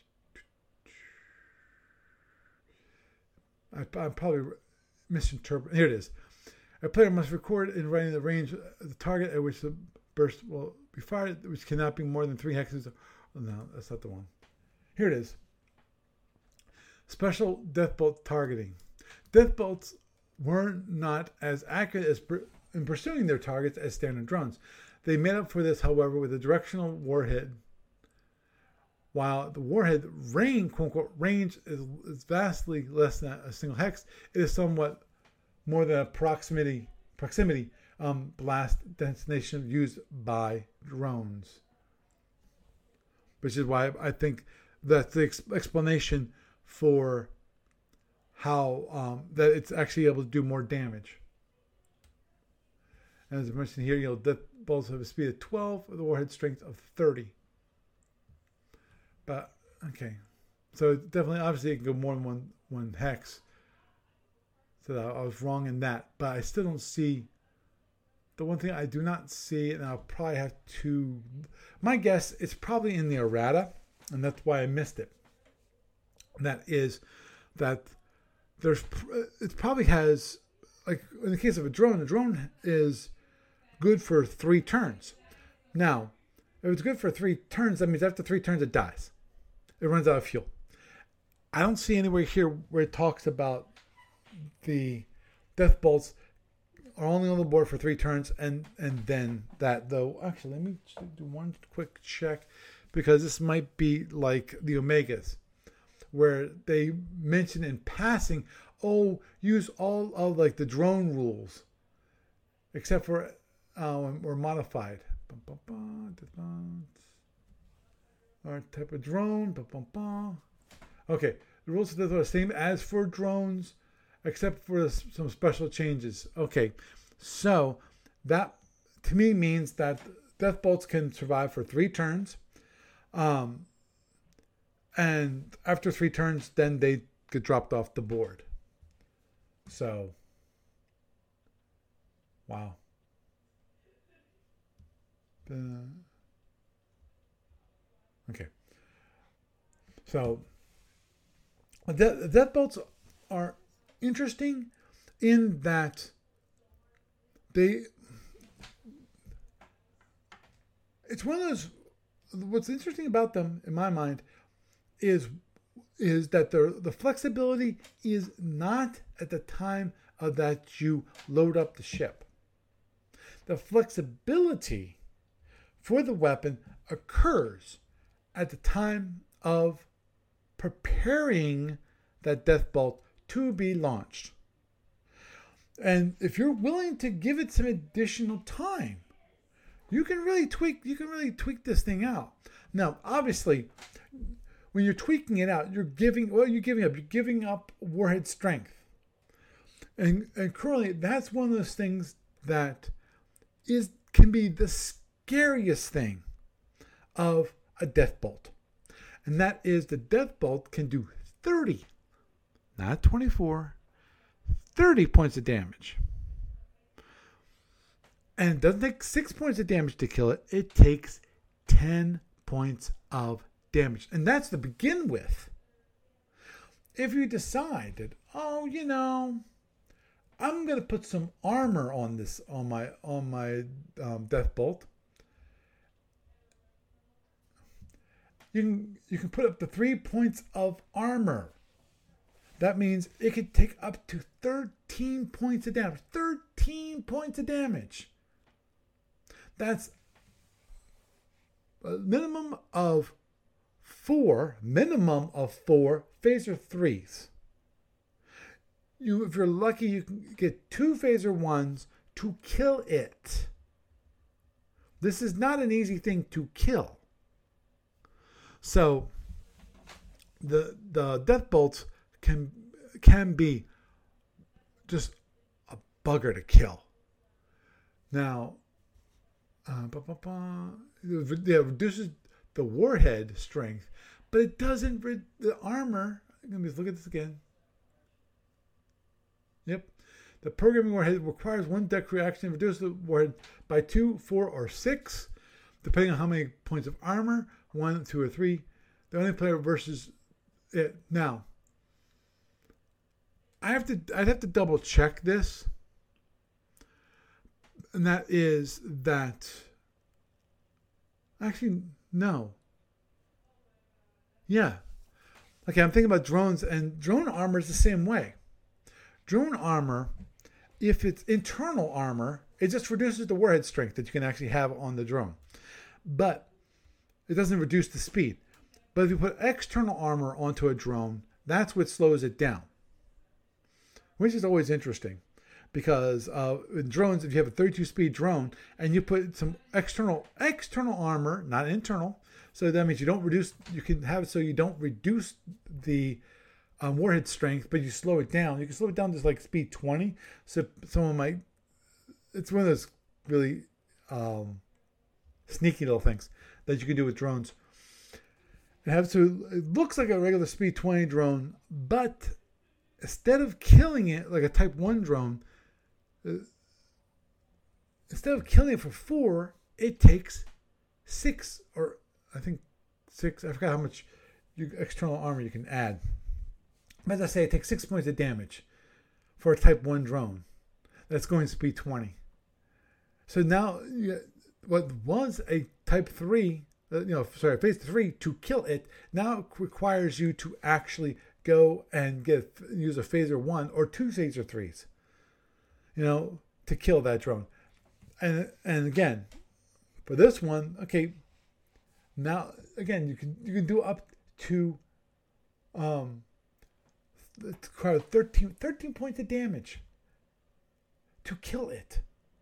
Speaker 1: I, I probably misinterpreted. Here it is. A player must record in writing the range of the target at which the burst will be fired, which cannot be more than three hexes. Oh, no, that's not the one. Here it is. Special death bolt targeting. Death bolts were not as accurate as per, in pursuing their targets as standard drones. They made up for this, however, with a directional warhead. While the warhead range, quote unquote, range is, is vastly less than a single hex, it is somewhat more than a proximity proximity um, blast destination used by drones. Which is why I think that's the ex- explanation for how um, that it's actually able to do more damage. And as I mentioned here, you know, death bolts have a speed of twelve, with a warhead strength of thirty. But okay, so definitely, obviously, it can go more than one one hex. So I was wrong in that, but I still don't see. The one thing I do not see, and I'll probably have to. My guess, it's probably in the errata, and that's why I missed it. And that is that there's. It probably has, like in the case of a drone, a drone is good for three turns. Now, if it's good for three turns, that means after three turns it dies. It runs out of fuel. I don't see anywhere here where it talks about the death bolts are only on the board for three turns, and and then that though. Actually, let me do one quick check, because this might be like the Omegas, where they mention in passing, oh, use all of like the drone rules, except for uh, or modified. Our type of drone. Okay, the rules are the same as for drones, except for some special changes. Okay, so that to me means that death bolts can survive for three turns, um, and after three turns, then they get dropped off the board. So, wow. Uh, okay, so the death bolts are interesting, in that they, it's one of those, what's interesting about them in my mind is is that the the flexibility is not at the time of that you load up the ship. The flexibility for the weapon occurs at the time of preparing that death bolt to be launched. And if you're willing to give it some additional time, you can really tweak you can really tweak this thing out. Now, obviously, when you're tweaking it out, you're giving well, you're giving up. You're giving up warhead strength. And and currently, that's one of those things that is can be the scariest thing of a death bolt. And that is the death bolt can do thirty, not twenty-four, thirty points of damage. And it doesn't take six points of damage to kill it. It takes ten points of damage. And that's to begin with. If you decide that, oh, you know, I'm going to put some armor on this, on my, on my um, death bolt. You can, you can put up to three points of armor. That means it could take up to thirteen points of damage. thirteen points of damage. That's a minimum of four, minimum of four phaser threes. You, if you're lucky, you can get two phaser ones to kill it. This is not an easy thing to kill. So the the death bolts can can be just a bugger to kill. Now, uh, bah, bah, bah, yeah, it reduces the warhead strength, but it doesn't re- the armor. Let me look at this again. Yep. The programming warhead requires one deck reaction to reduce the warhead by two, four, or six, depending on how many points of armor, one, two, or three. The only player versus it. Now, I have to I'd have to double check this. And that is that actually no. Yeah. Okay, I'm thinking about drones, and drone armor is the same way. Drone armor, if it's internal armor, it just reduces the warhead strength that you can actually have on the drone. But it doesn't reduce the speed. But if you put external armor onto a drone, that's what slows it down. Which is always interesting. Because uh, in drones, if you have a thirty-two speed drone and you put some external external armor, not internal, so that means you don't reduce, you can have it so you don't reduce the um, warhead strength, but you slow it down. You can slow it down to like speed twenty. So someone might, it's one of those really um, sneaky little things that you can do with drones. It have to, it looks like a regular speed twenty drone, but instead of killing it like a type one drone, uh, instead of killing it for four, it takes six, or I think six, I forgot how much you, external armor you can add. As I say, it takes six points of damage for a type one drone that's going speed twenty. So now, what was a type three, uh, you know, sorry, phase three to kill it, now requires you to actually go and get use a phaser one or two phaser threes, you know, to kill that drone. And and again, for this one, okay, now again you can you can do up to um thirteen, thirteen points of damage to kill it.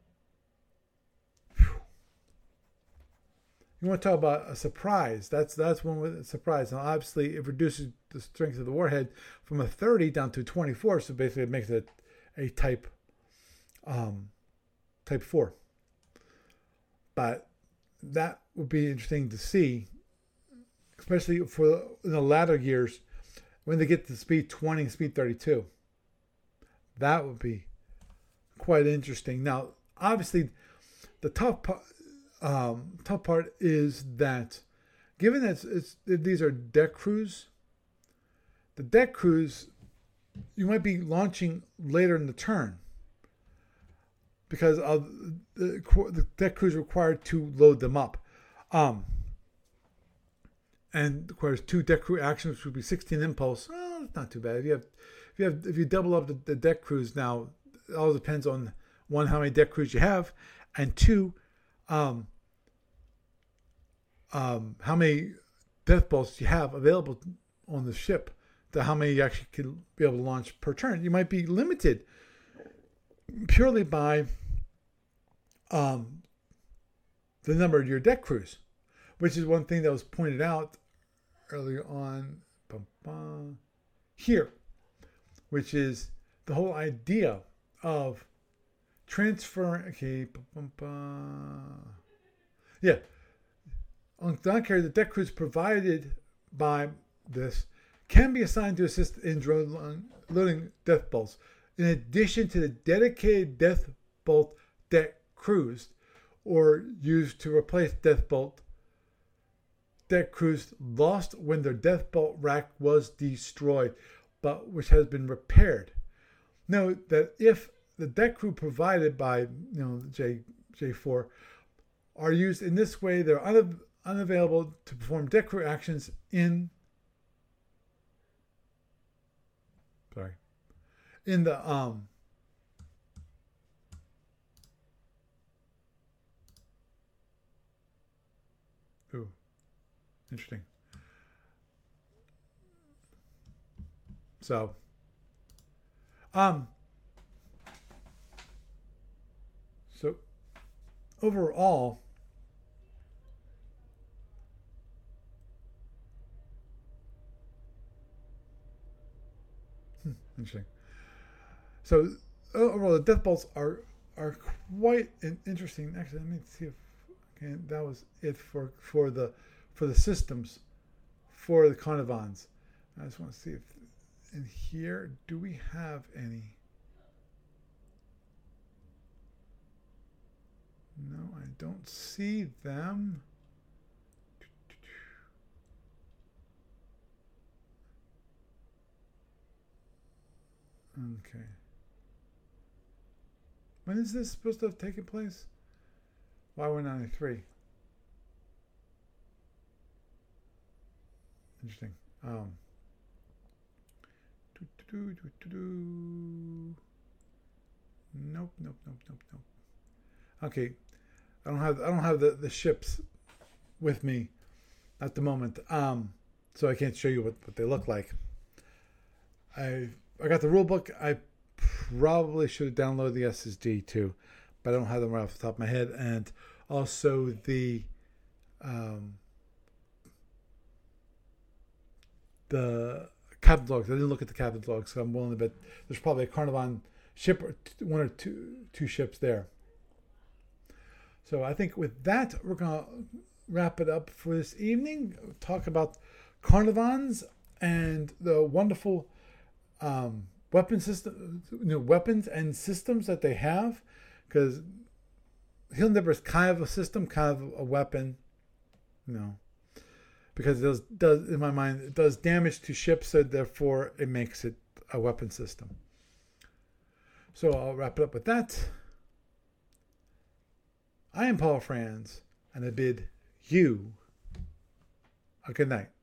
Speaker 1: Whew. You want to talk about a surprise? That's that's one with a surprise. Now, obviously, it reduces the strength of the warhead from a thirty down to twenty-four. So basically, it makes it a type, um, type four. But that would be interesting to see, especially for in the latter years when they get to speed twenty, speed thirty-two. That would be quite interesting. Now, obviously, the tough part. Um, tough part is that, given that it's, it's, these are deck crews, the deck crews you might be launching later in the turn because of the, the deck crews required to load them up. Um, and of course, two deck crew actions, which would be sixteen impulse. Well, it's not too bad. If you have, if you have, if you double up the, the deck crews now, it all depends on one, how many deck crews you have, and two, um, um, how many death bolts you have available on the ship, to how many you actually can be able to launch per turn. You might be limited purely by um, the number of your deck crews, which is one thing that was pointed out earlier on bum, bum, here, which is the whole idea of transferring. Okay, bum, bum, bum. yeah. On Dawn Carrier, the deck crews provided by this can be assigned to assist in drone loading death bolts, in addition to the dedicated death bolt deck crews, or used to replace death bolt deck crews lost when their death bolt rack was destroyed, but which has been repaired. Note that if the deck crew provided by you know J J four are used in this way, they're unav- unavailable to perform deck crew actions in sorry in the um ooh interesting so um so overall hmm, interesting so overall the death bolts are are quite interesting. Actually, let me see if okay, that was it for for the for the systems for the Carnivons. I just want to see if in here do we have any. No, I don't see them. Okay. When is this supposed to have taken place? Y one ninety-three. Interesting. Um. Nope, nope, nope, nope, nope. Okay, I don't have I don't have the, the ships with me at the moment, um, so I can't show you what, what they look like. I I got the rule book. I probably should have downloaded the S S D too, but I don't have them right off the top of my head. And also the um, the captain's logs. I didn't look at the captain's logs, so I'm willing to bet there's probably a Carnivon ship or t- one or two two ships there. So I think with that, we're going to wrap it up for this evening. Talk about Carnivons and the wonderful um, weapon system, you know, weapons and systems that they have. Because Helium is kind of a system, kind of a weapon, you know. Because it does, does, in my mind, it does damage to ships, so therefore it makes it a weapon system. So I'll wrap it up with that. I am Paul Franz, and I bid you a good night.